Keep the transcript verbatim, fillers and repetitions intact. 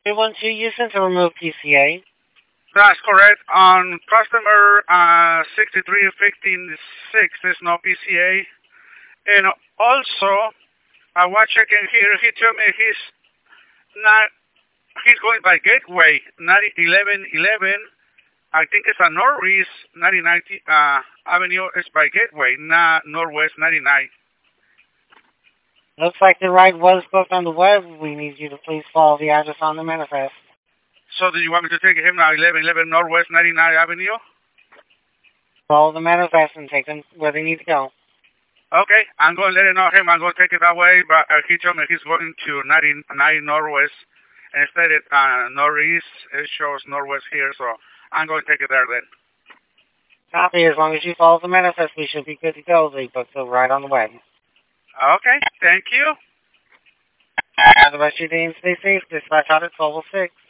two one two Houston to remove P C A. That's correct. On customer uh, sixty-three fifteen six, there's no P C A. And also, I was checking here. He told me he's not. He's going by Gateway ninety eleven eleven. I think it's a Northeast ninety-nine uh, Avenue. It's by Gateway, not Northwest ninety-nine. Looks like the ride was booked on the web. We need you to please follow the address on the manifest. So do you want me to take him now eleven eleven Northwest ninety-nine Avenue? Follow the manifest and take them where they need to go. Okay, I'm going to let it know him. I'm going to take it that way, but uh, he told me he's going to ninety-nine Northwest. And instead of uh, Northeast, it shows Northwest here, so I'm going to take it there then. Copy. As long as you follow the manifest, we should be good to go. They booked the ride on the web. Okay, thank you. Have the rest of your day and stay safe. Dispatch out at twelve oh six.